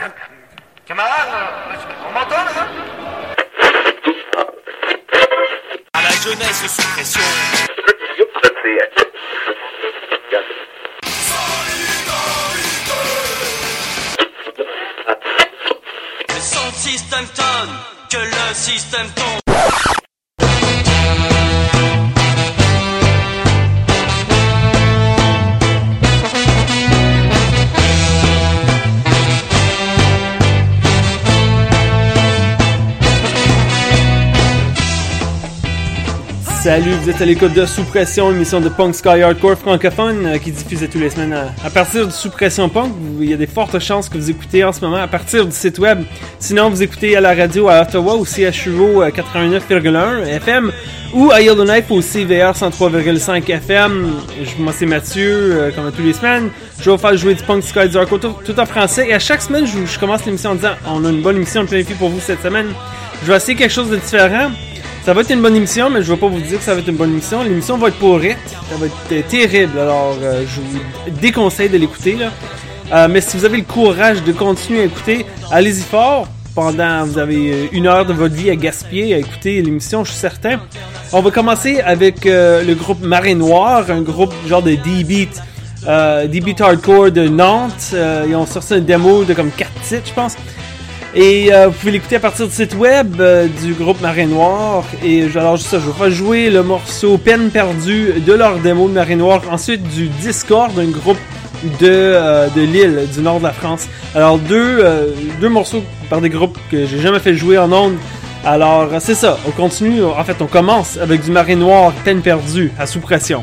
Camarade, on m'entend là? À la jeunesse sous pression. Le son système tonne, que le système tombe. Salut, vous êtes à l'écoute de Sous Pression, émission de punk sky hardcore francophone qui diffuse tous les semaines à partir du Sous Pression Punk. Il y a des fortes chances que vous écoutez en ce moment à partir du site web. Sinon, vous écoutez à la radio à Ottawa au CHUO 89,1 FM ou à Yellowknife au CVR 103,5 FM. Moi, c'est Mathieu, comme tous les semaines. Je vais vous faire jouer du punk sky hardcore tout en français. Et à chaque semaine, je commence l'émission en disant on a une bonne émission planifiée pour vous cette semaine. Je vais essayer quelque chose de différent. Ça va être une bonne émission, mais je vais pas vous dire que ça va être une bonne émission. L'émission va être pourrite, ça va être terrible, alors je vous déconseille de l'écouter là. Mais si vous avez le courage de continuer à écouter, allez-y fort. Vous avez une heure de votre vie à gaspiller à écouter l'émission, je suis certain. On va commencer avec le groupe Marée Noire, un groupe genre de D-Beat hardcore de Nantes. Ils ont sorti une démo de comme 4 titres, je pense. Et vous pouvez l'écouter à partir du site web du groupe Marée Noire. Et alors juste ça, je vais faire jouer le morceau Peine perdue de leur démo de Marée Noire. Ensuite du Discord, d'un groupe de Lille, du nord de la France. Alors deux morceaux par des groupes que j'ai jamais fait jouer en ondes. Alors c'est ça, on continue, en fait on commence avec du Marée Noire, Peine perdue, à Sous Pression.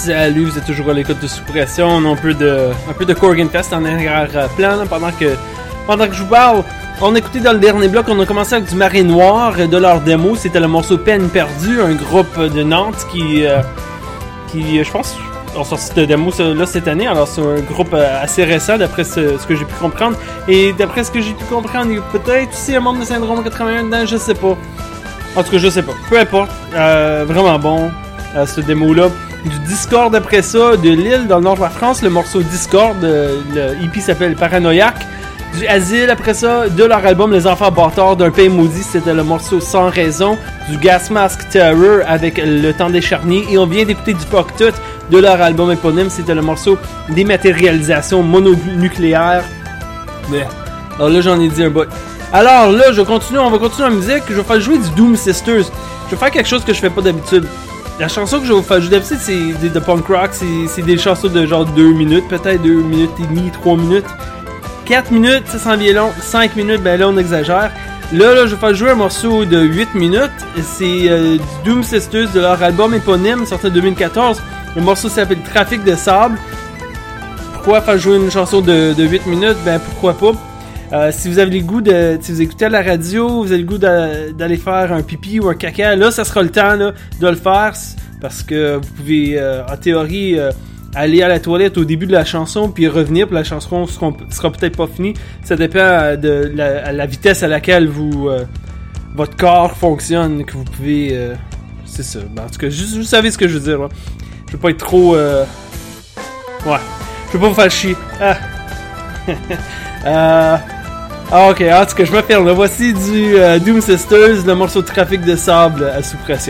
Salut, vous êtes toujours à l'écoute de Sous-Pression. On a un peu de Corgan Fest en arrière-plan pendant que je vous parle. On a écouté dans le dernier bloc, on a commencé avec du Marée Noire de leur démo. C'était le morceau Peine Perdue, un groupe de Nantes qui je pense, ont sorti cette démo là cette année. Alors c'est un groupe assez récent d'après ce que j'ai pu comprendre. Et d'après ce que j'ai pu comprendre, il y a peut-être aussi un membre de Syndrome 81 dedans, je sais pas. En tout cas, je sais pas. Peu importe. Vraiment bon, cette démo-là. Du Discord après ça, de Lille, dans le nord de la France, le morceau Discord, le EP s'appelle Paranoïaque. Du Asile après ça, de leur album Les Enfants Bâtards d'un Pays Maudit, c'était le morceau Sans Raison. Du Gas Mask Terror avec Le Temps des Charniers. Et on vient d'écouter du Poctut de leur album éponyme, c'était le morceau Dématérialisation mononucléaire. Mais, alors là, j'en ai dit un bout. Alors là, on va continuer en musique. Je vais faire jouer du Doom Sisters. Je vais faire quelque chose que je fais pas d'habitude. La chanson que je vais vous faire jouer d'habitude, c'est de punk rock. C'est des chansons de genre 2 minutes, peut-être 2 minutes et demie, 3 minutes. 4 minutes, ça s'en vient long. 5 minutes, ben là, on exagère. Là, je vais faire jouer un morceau de 8 minutes. C'est du Doom Sisters de leur album éponyme, sorti en 2014. Le morceau s'appelle Trafic de sable. Pourquoi faire jouer une chanson de 8 minutes? Ben, pourquoi pas? Si vous avez le goût si vous écoutez à la radio, vous avez le goût d'aller faire un pipi ou un caca, là, ça sera le temps là, de le faire, parce que vous pouvez, en théorie, aller à la toilette au début de la chanson, puis revenir, puis la chanson sera peut-être pas finie. Ça dépend de la vitesse à laquelle votre corps fonctionne, que vous pouvez... c'est ça. Ben, en tout cas, vous savez ce que je veux dire. Là. Je veux pas être trop... Ouais. Je veux pas vous faire chier. Ok, en tout cas, je m'appelle. Voici du Doom Sisters, le morceau de Trafic de sable à Sous Pression.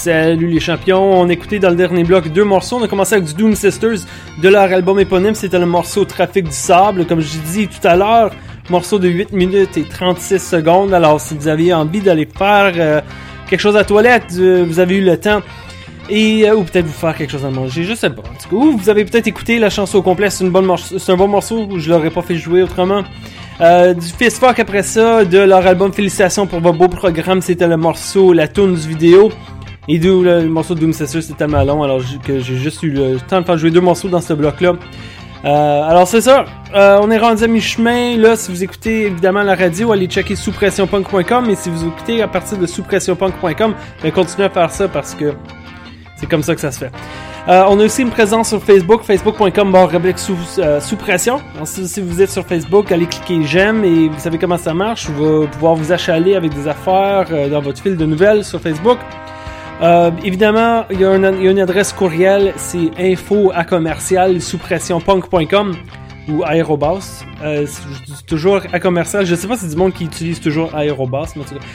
Salut les champions, on a écouté dans le dernier bloc 2 morceaux. On a commencé avec du Doom Sisters de leur album éponyme, c'était le morceau Trafic du Sable. Comme je dis tout à l'heure, morceau de 8 minutes et 36 secondes. Alors si vous aviez envie d'aller faire quelque chose à la toilette, vous avez eu le temps. Et ou peut-être vous faire quelque chose à manger, je sais pas. En tout cas, ou vous avez peut-être écouté la chanson au complet, c'est un bon morceau où je l'aurais pas fait jouer autrement. Du Fist Fuck après ça, de leur album Félicitations pour votre beau programme, c'était le morceau, la tune du vidéo. Et le morceau de Doom Sisters, c'était tellement long, alors que j'ai juste eu le temps de faire jouer 2 morceaux dans ce bloc-là. Alors c'est ça, on est rendu à mi-chemin. Là, si vous écoutez évidemment la radio, allez checker souspressionpunk.com. Et si vous écoutez à partir de souspressionpunk.com, continuez à faire ça parce que c'est comme ça que ça se fait. On a aussi une présence sur Facebook, facebook.com/sous-pression. Si vous êtes sur Facebook, allez cliquer j'aime et vous savez comment ça marche. Vous allez pouvoir vous achaler avec des affaires dans votre fil de nouvelles sur Facebook. Évidemment, il y a une adresse courriel, c'est info@souspressionpunk.com ou aérobas. C'est toujours à commercial. Je sais pas si c'est du monde qui utilise toujours aérobas, mais en tout cas,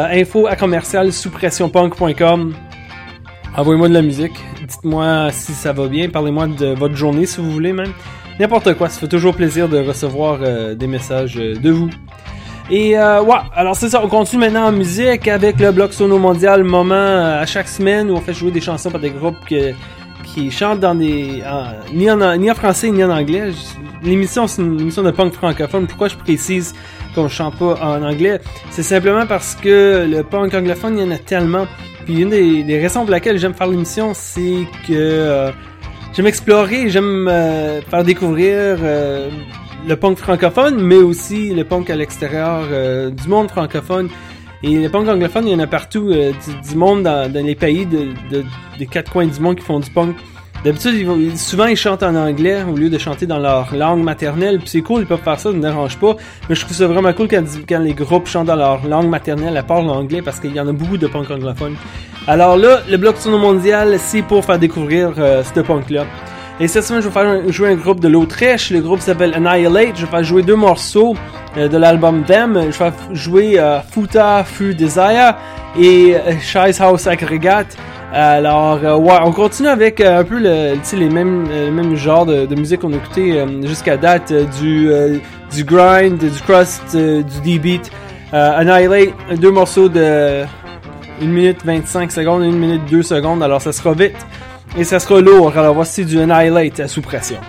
info@souspressionpunk.com. Envoyez-moi de la musique, dites-moi si ça va bien, parlez-moi de votre journée si vous voulez même. N'importe quoi, ça fait toujours plaisir de recevoir des messages de vous. Et alors c'est ça, on continue maintenant en musique avec le bloc Sono Mondial, moment à chaque semaine où on fait jouer des chansons par des groupes qui chantent dans ni en français ni en anglais. L'émission, c'est une émission de punk francophone. Pourquoi je précise qu'on chante pas en anglais? C'est simplement parce que le punk anglophone, il y en a tellement. Puis une des raisons pour laquelle j'aime faire l'émission, c'est que j'aime explorer, j'aime faire découvrir le punk francophone, mais aussi le punk à l'extérieur du monde francophone. Et le punk anglophone, il y en a partout, du monde dans les pays des 4 coins du monde qui font du punk. D'habitude, souvent ils chantent en anglais au lieu de chanter dans leur langue maternelle. Puis c'est cool, ils peuvent faire ça, ça ne me dérange pas. Mais je trouve ça vraiment cool quand les groupes chantent dans leur langue maternelle à part l'anglais, parce qu'il y en a beaucoup de punk anglophones. Alors là, le bloc Sono Mondial, c'est pour faire découvrir ce punk-là. Et cette semaine, je vais faire jouer un groupe de l'Autriche. Le groupe s'appelle Annihilate. Je vais faire jouer 2 morceaux de l'album Them. Je vais faire jouer Futa Fu Desire et Scheißhaus Aggregate. Alors, on continue avec un peu les mêmes genres de musique qu'on a écouté jusqu'à date, du grind, du crust, du D-beat. Annihilate, 2 morceaux de 1 minute 25 secondes, 1 minute 2 secondes, alors ça sera vite et ça sera lourd. Alors voici du Annihilate sous pression.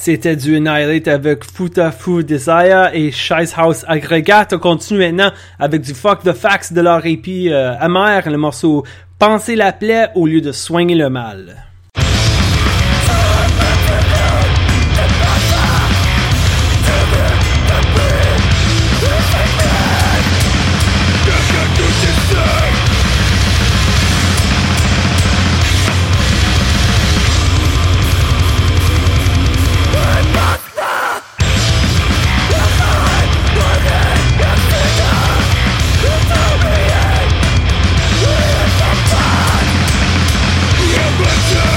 C'était du Annihilate avec Futafu Desire et Scheisshaus Aggregate. On continue maintenant avec du Fuck the Facts de leur EP amer, le morceau Penser la plaie au lieu de soigner le mal. Yeah, but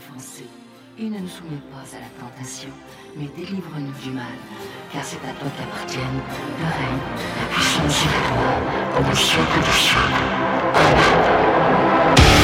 offensés. Et ne nous soumets pas à la tentation, mais délivre-nous du mal, car c'est à toi qu'appartiennent le règne, la puissance et la gloire, dans le siècle des siècles. Amen.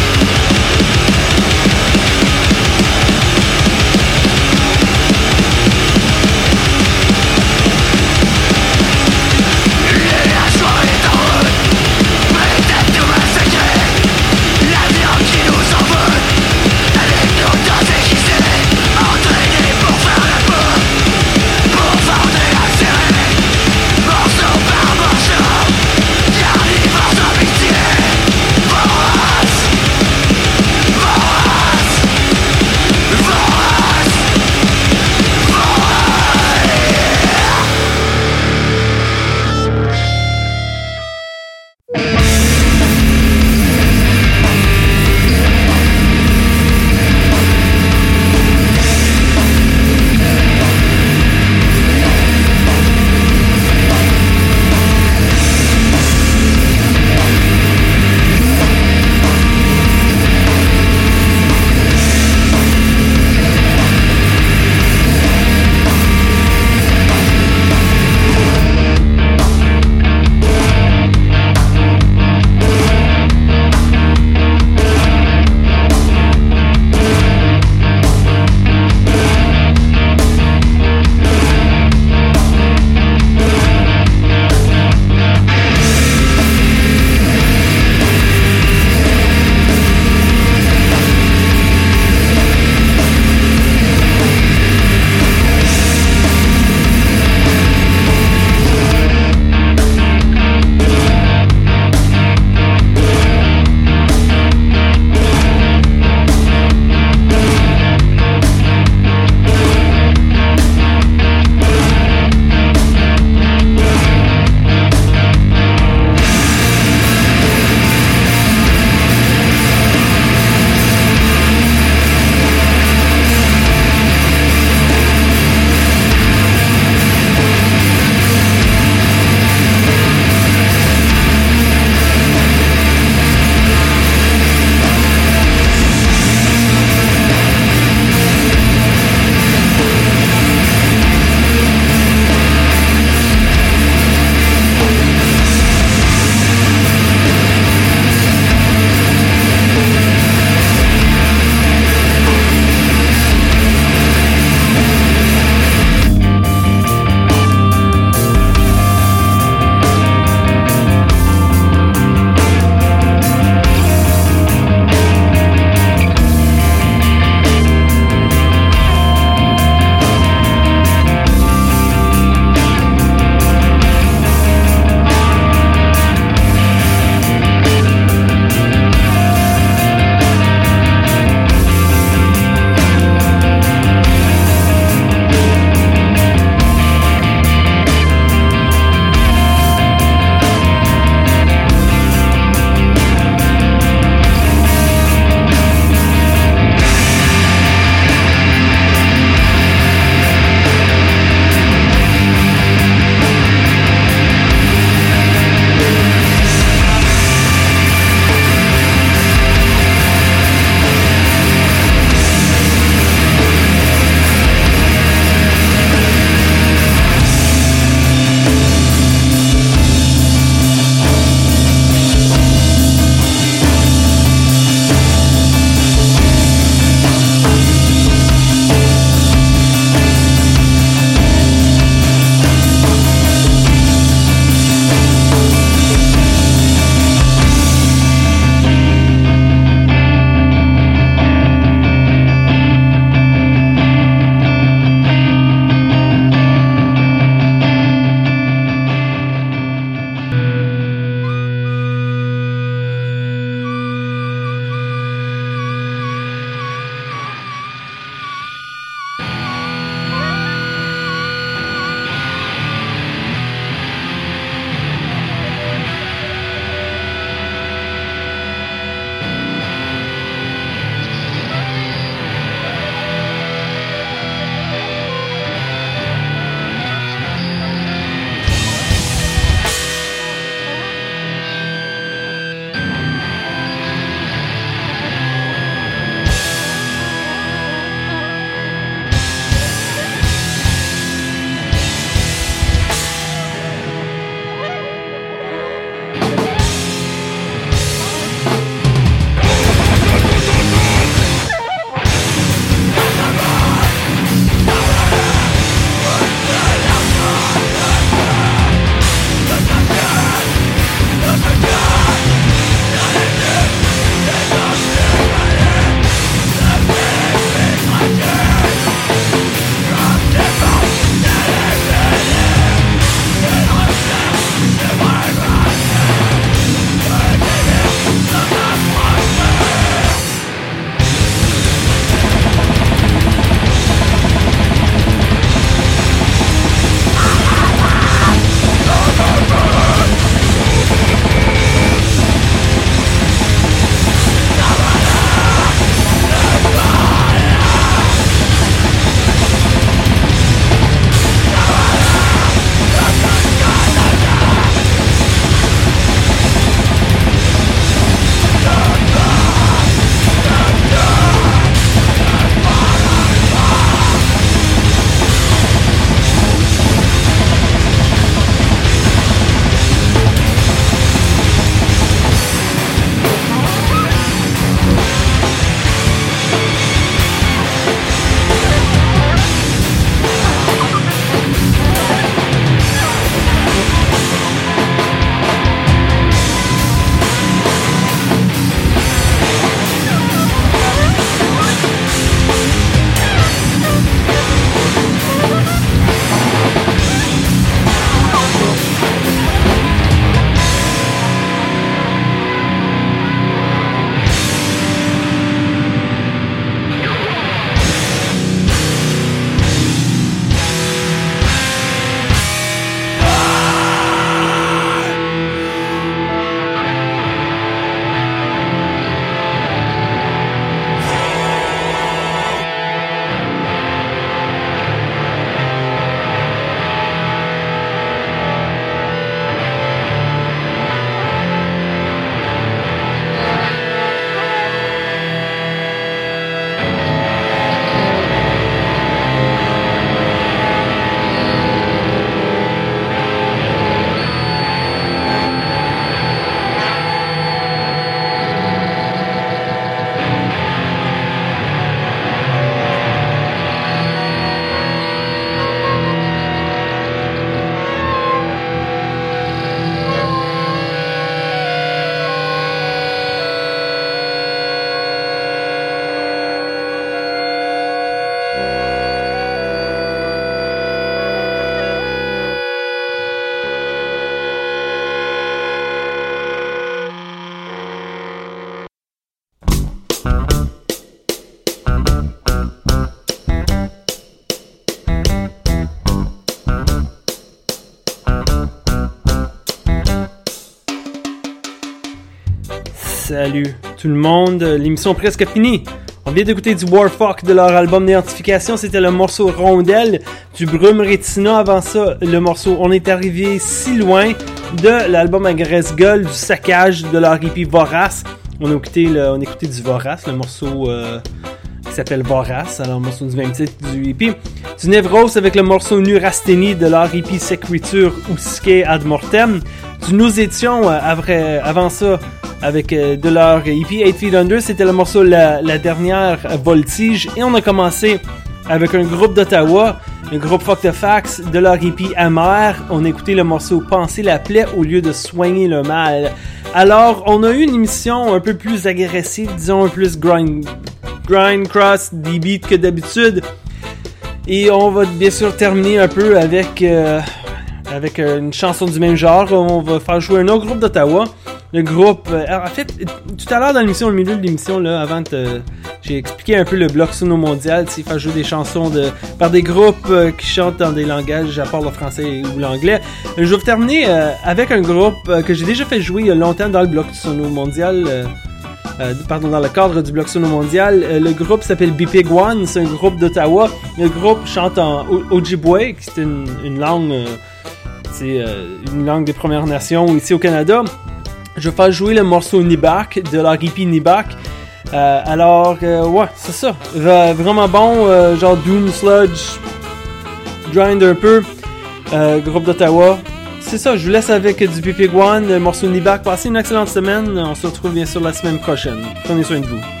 Salut tout le monde, l'émission est presque finie. On vient d'écouter du Warfuck de leur album d'identification, c'était le morceau Rondelle, du Brume Retina. Avant ça, le morceau On est arrivé si loin de l'album Agresse-Gueule, du Saccage de leur EP Vorace. On a écouté du Vorace, le morceau qui s'appelle Vorace, alors le morceau du même titre du EP. Du Névrose avec le morceau Neurasthénie de leur EP Sécriture Usque Ad Mortem. Du Nous étions avant ça avec de leur EP 8 Feet Under, c'était le morceau la dernière Voltige. Et on a commencé avec un groupe d'Ottawa, le groupe Fuck the Facts, de leur EP Amer. On a écouté le morceau Penser la plaie au lieu de soigner le mal. Alors, on a eu une émission un peu plus agressive, disons un peu plus grind cross, des beats que d'habitude. Et on va bien sûr terminer un peu avec une chanson du même genre. On va faire jouer un autre groupe d'Ottawa. Le groupe... en fait, tout à l'heure dans l'émission, au milieu de l'émission, là, avant j'ai expliqué un peu le bloc Sono Mondial, c'est faire jouer des chansons par des groupes qui chantent dans des langages à part le français ou l'anglais. Je vais terminer avec un groupe que j'ai déjà fait jouer il y a longtemps dans le bloc Sono Mondial. Dans le cadre du bloc Sono Mondial. Le groupe s'appelle Bipig One, c'est un groupe d'Ottawa. Le groupe chante en Ojibwe, qui est une langue... une langue des Premières Nations ici au Canada. Je vais faire jouer le morceau Nibak de leur EP Nibak. Ouais, c'est ça. Vraiment bon, genre Doom Sludge, grind un peu. Groupe d'Ottawa. C'est ça, je vous laisse avec du Bipig One, le morceau Nibak. Passez une excellente semaine. On se retrouve bien sûr la semaine prochaine. Prenez soin de vous.